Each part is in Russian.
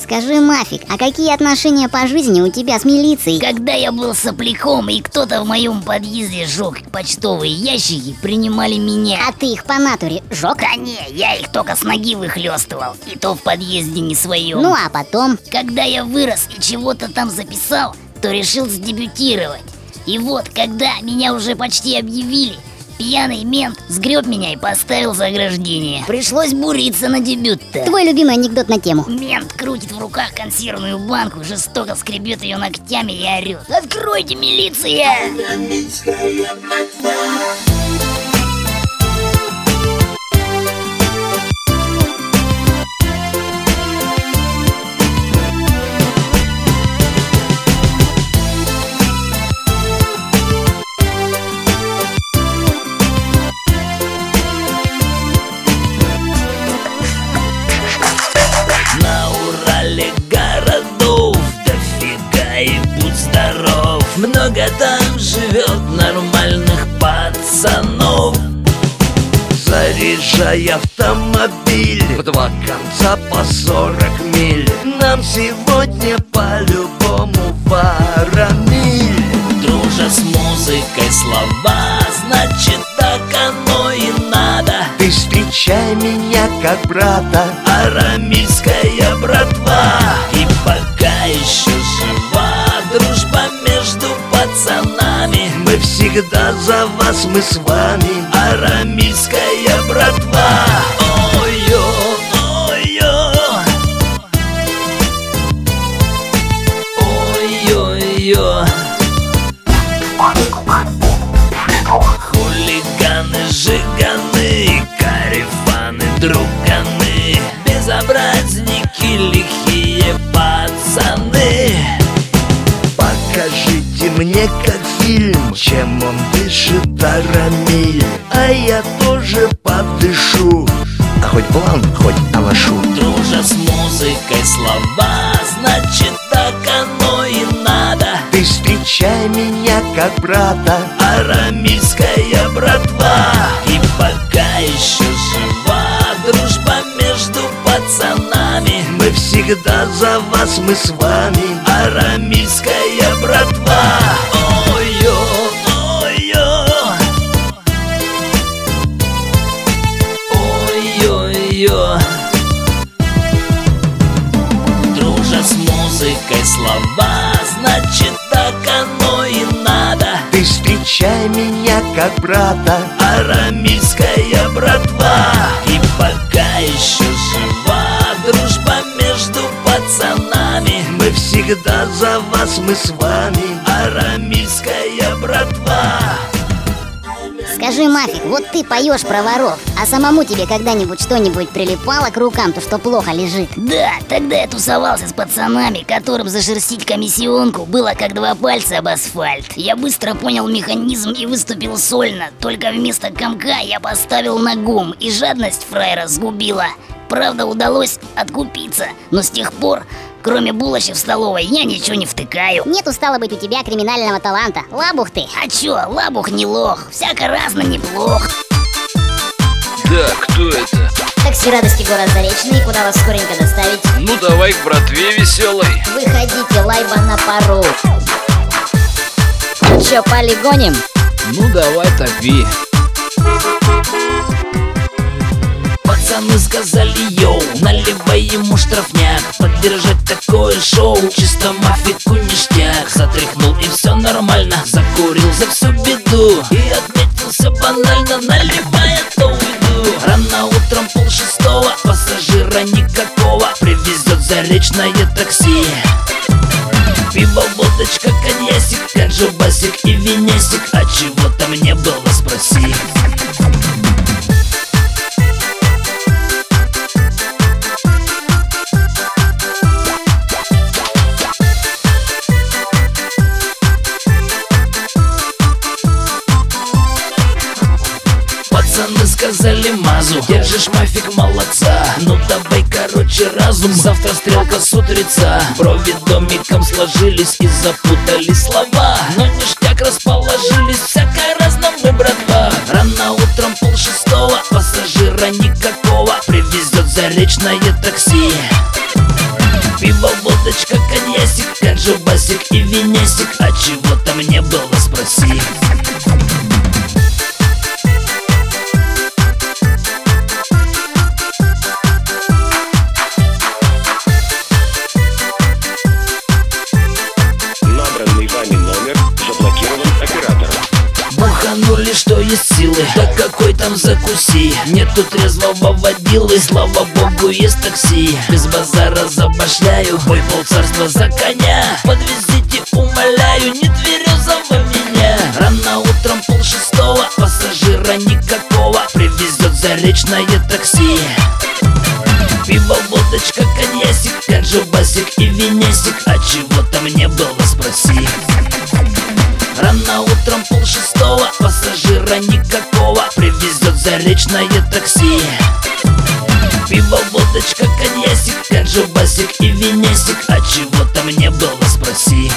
Скажи, Мафик, а какие отношения по жизни у тебя с милицией? Когда я был сопляком и кто-то в моем подъезде жег почтовые ящики, принимали меня. А ты их по натуре жёг? Да не, я их только с ноги выхлёстывал, и то в подъезде не своем. Ну а потом? Когда я вырос и чего-то там записал, то решил сдебютировать. И вот, когда меня уже почти объявили, пьяный мент сгреб меня и поставил за ограждение. Пришлось буриться на дебют-то. Твой любимый анекдот на тему. Мент крутит в руках консервную банку, жестоко скребет ее ногтями и орет: «Откройте, милиция!» Городов дофига, и будь здоров, много там живет нормальных пацанов. Заряжай автомобиль в два конца по 40 миль, нам сегодня по-любому варамиль. Дружа с музыкой слова, значит так оно и надо. Ты встречай меня как брата, арамильская братва. И пока еще жива дружба между пацанами, мы всегда за вас, мы с вами, арамильская братва. Ой-ё, ой-ё, ой-ой-ой. Хулиганы, жиганы, карифаны, друганы, безобразники, лихие пацаны. Покажите мне, как фильм, чем он дышит, арамиль, а я тоже подышу, а хоть план, хоть алашу. Дружа с музыкой слова, значит так оно и надо. Ты встречай меня как брата, арамильская братва. И пока еще жива дружба между пацанами, мы всегда за вас, мы с вами, арамильская братва. Ой-ё, ой-ё, ой-ой-ой. Дружа с музыкой слова, значит так оно и надо. Ты встречай меня как брата, арамильская братва. И пока еще жива дружба между пацанами, мы всегда за вас, мы с вами, арамильская братва. Скажи, Мафик, вот ты поешь про воров, а самому тебе когда-нибудь что-нибудь прилипало к рукам, то что плохо лежит? Да, тогда я тусовался с пацанами, которым зашерстить комиссионку было как два пальца об асфальт. Я быстро понял механизм и выступил сольно, только вместо комка я поставил ногом, и жадность фраера сгубила. Правда, удалось откупиться, но с тех пор, кроме булочек в столовой, я ничего не втыкаю. Нету, стало быть, у тебя криминального таланта. Лабух ты. А чё, лабух не лох, всяко разно неплох. Да, кто это? Такси радости, город Заречный, куда вас скоренько доставить? Ну давай к братве веселой. Выходите, лайба на пару. Чё, полигоним? Ну давай топи. Пацаны сказали: йоу, наливай ему штрафняк, поддержать такое шоу чисто Мафику ништяк. Затряхнул и все нормально, закурил за всю беду и отметился банально, наливая то уйду. Рано утром 5:30, пассажира никакого, привезет заречное такси. Пиво, водочка, коньясик, канджубасик и винесик, а чего там не было, спроси. Пацаны сказали Мазу: держишь, Мафик, молодца. Ну давай, короче, разум, завтра стрелка с утреца. Брови домиком сложились и запутали слова, но ништяк расположились, всяко разно мы, братва. Рано утром 5:30, пассажира никакого, привезет заречное такси. Пиво, водочка, коньясик, ганджубасик и винесик. А чего там не было, спроси. Набранный вами номер заблокирован оператором. Буханули, что есть силы, да какой там закуси. Нету трезвого водилы, слава богу, есть такси. Без базара забашляю, бой полцарства за коня. Подвезите, умоляю, не тверезого меня. Рано утром 5:30, пассажира никакого. Привезет заречное такси. Пиво, водочка, коньясик, ганджубасик и винесик. А чего там не было, спроси. Рано утром 5:30, пассажира никакого. Привезет заречное такси. Пиво, водочка, коньясик, ганджубасик и винесик. А чего там не было, спроси.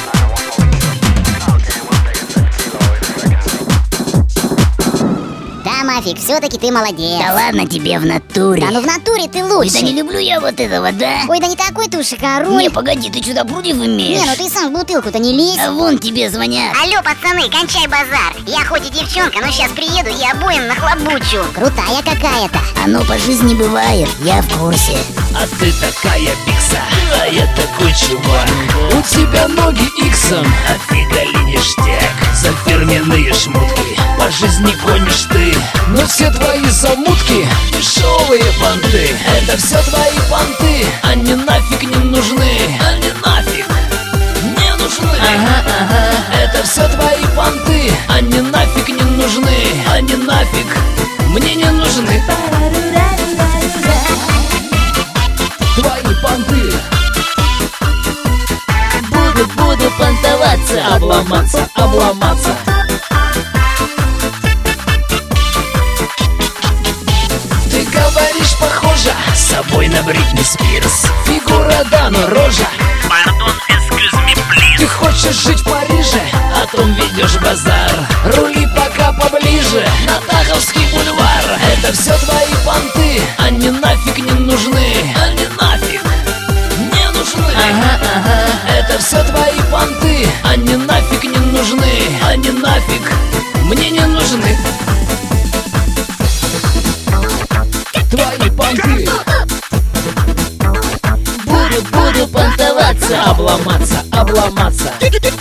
Да, Мафик, все-таки ты молодец. Да ладно тебе в натуре. Да ну в натуре ты Ой, лучше. да не люблю я вот этого, да? Ой, да не такой ты уж шикаруль. Не, погоди, ты что-то против имеешь? Не, ну ты сам в бутылку-то не лезь. А вон тебе звонят. Алло, пацаны, кончай базар. Я хоть и девчонка, но сейчас приеду и обоим нахлобучу. Крутая какая-то. Оно по жизни бывает, я в курсе. А ты такая бикса, а я такой чувак. У тебя ноги иксом, а фига ли ништяк. За фирменные шмутки по жизни гонишь ты. Но все твои замутки дешевые понты. Это все твои понты, они нафиг не нужны. Они нафиг не нужны. Ага, это все твои понты, они нафиг не нужны. Они нафиг мне не нужны. Твои понты. Буду понтоваться. Обломаться, обломаться. Ты говоришь, похожа с собой на Бритни Спирс. Фигура да, но рожа. Пардон, excuse me, please. Ты хочешь жить в Париже, а том ведешь базар. Рули пока поближе на Таховский бульвар. Это все твои понты, они нафиг не нужны. Они нафиг не нужны. Ага, это все твои понты, они нафиг не нужны. Они нафиг мне не нужны. Твои понты. Буду понтоваться. Обломаться, обломаться.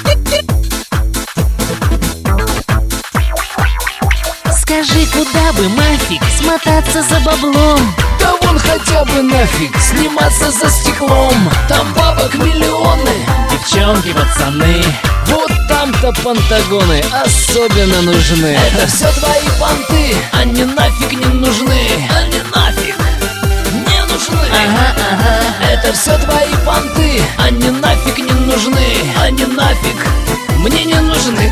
Скажи, куда бы, Мафик, смотаться за баблом? Да вон хотя бы нафиг сниматься за стеклом. Там бабок миллионы, девчонки, пацаны. Вот там-то пантагоны особенно нужны. Это все твои понты, они нафиг не нужны. Они нафиг не нужны. Ага, это все твои понты, они нафиг не нужны. Они нафиг мне не нужны.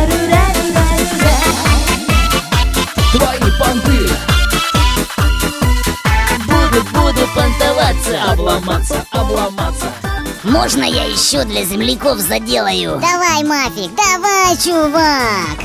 Твои понты. Буду понтоваться. Обломаться, обломаться. Можно я еще для земляков заделаю? Давай, Мафик, давай, чувак.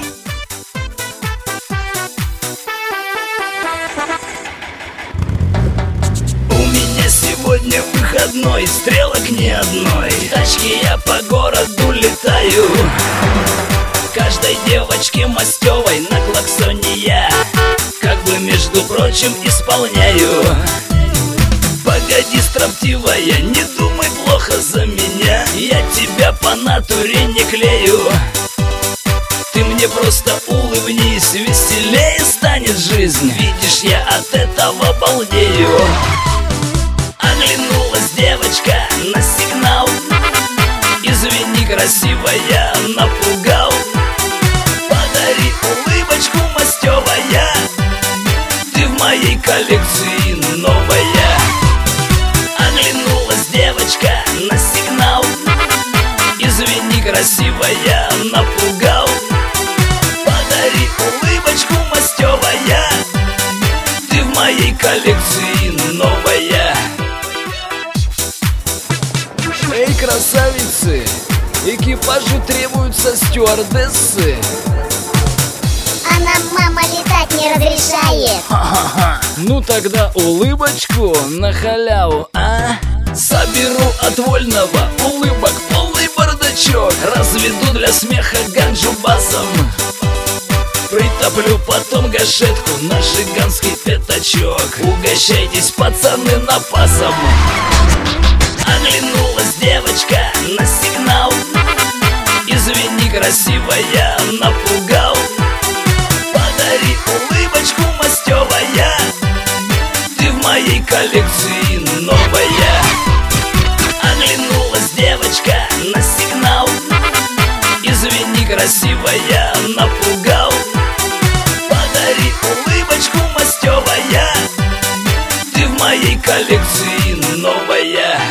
У меня сегодня выходной, стрелок ни одной. В тачке я по городу летаю. Каждой девочке мастевой на клаксоне я как бы, между прочим, исполняю. Погоди, строптивая, не думай плохо за меня. Я тебя по натуре не клею. Ты мне просто улыбнись, веселее станет жизнь. Видишь, я от этого балдею. Оглянулась девочка на сигнал. Извини, красивая, напугал. Подари улыбочку, мастевая. Ты в моей коллекции новая. Оглянулась девочка на сигнал. Извини, красивая, напугал. Подари улыбочку, мастевая. Ты в моей коллекции новая. Эй, красавицы, экипажу требуются стюардессы. А нам мама летать не разрешает. Ну тогда улыбочку на халяву, а? Соберу от вольного улыбок полный бардачок. Разведу для смеха ганджу басом. Притоплю потом гашетку на жиганский пятачок. Угощайтесь, пацаны, напасом. Оглянулась девочка на сигнал. Извини, красивая, напугал. Подари улыбочку, мастёвая. Ты в моей коллекции новая. Оглянулась девочка на сигнал. Извини, красивая, напугал. Подари улыбочку, мастёвая. Ты в моей коллекции новая.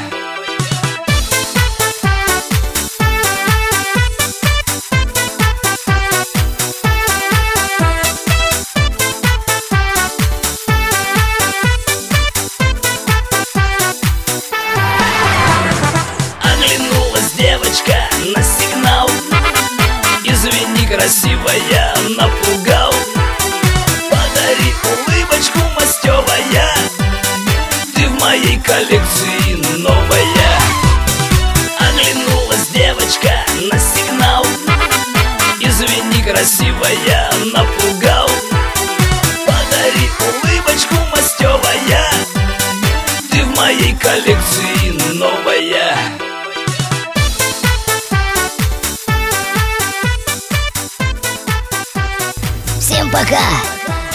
Оглянулась девочка на сигнал. Извини, красивая, напугал. Подари улыбочку, мастёвая. Ты в моей коллекции новая. Оглянулась девочка на сигнал. Извини, красивая, напугал. Подари улыбочку, мастёвая. Ты в моей коллекции новая. Всем пока!